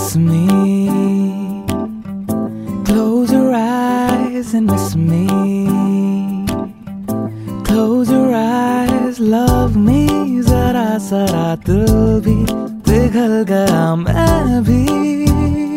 miss me. Close your eyes and miss me. Close your eyes, love me. जरा जरा दिल भी पिघल गया मैं भी.